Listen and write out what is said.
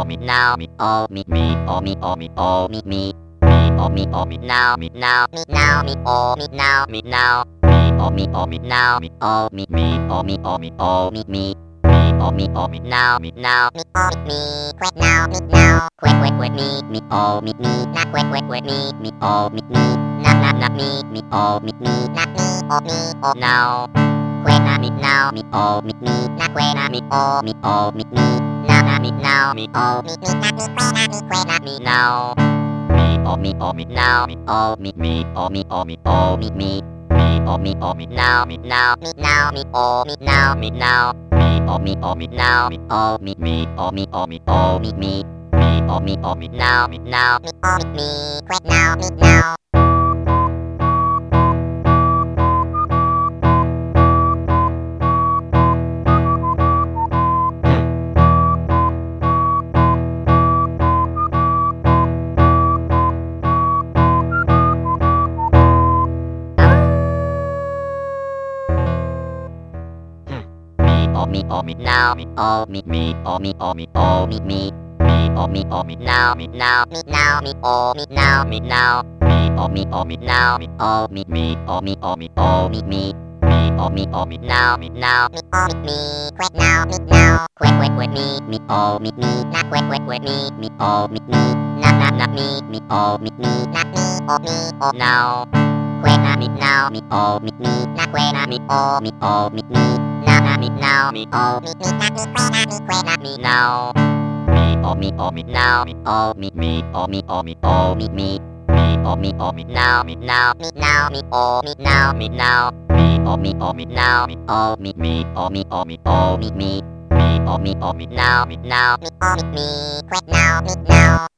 me now me oh me oh me oh me oh me oh me oh me now me now me oh me now me now me oh me now me oh me oh me oh me oh me oh me now me now me oh me quit now quit me oh me not quit me oh me not me oh me not me oh now quit me now me oh me not quit me oh me not me now me oh me not me quit me now me oh me now me oh me oh me oh me oh me oh me now me now me oh me now me now oh me now me oh me oh me oh me oh me now me oh me quit now me now oh me now me oh me oh me oh me oh me oh me now me now me oh me now me now oh me now me oh me oh me oh me oh me oh me now me now me oh me quit now me now quit me oh me not quit me oh me not me oh me not me oh now quit me now me oh me not quit me oh me me now me oh me not me quit me now oh me now me oh me oh me oh me oh me oh me now me now me oh me now me now oh me now me oh me oh me oh me oh me oh me now me now me oh me quit now me now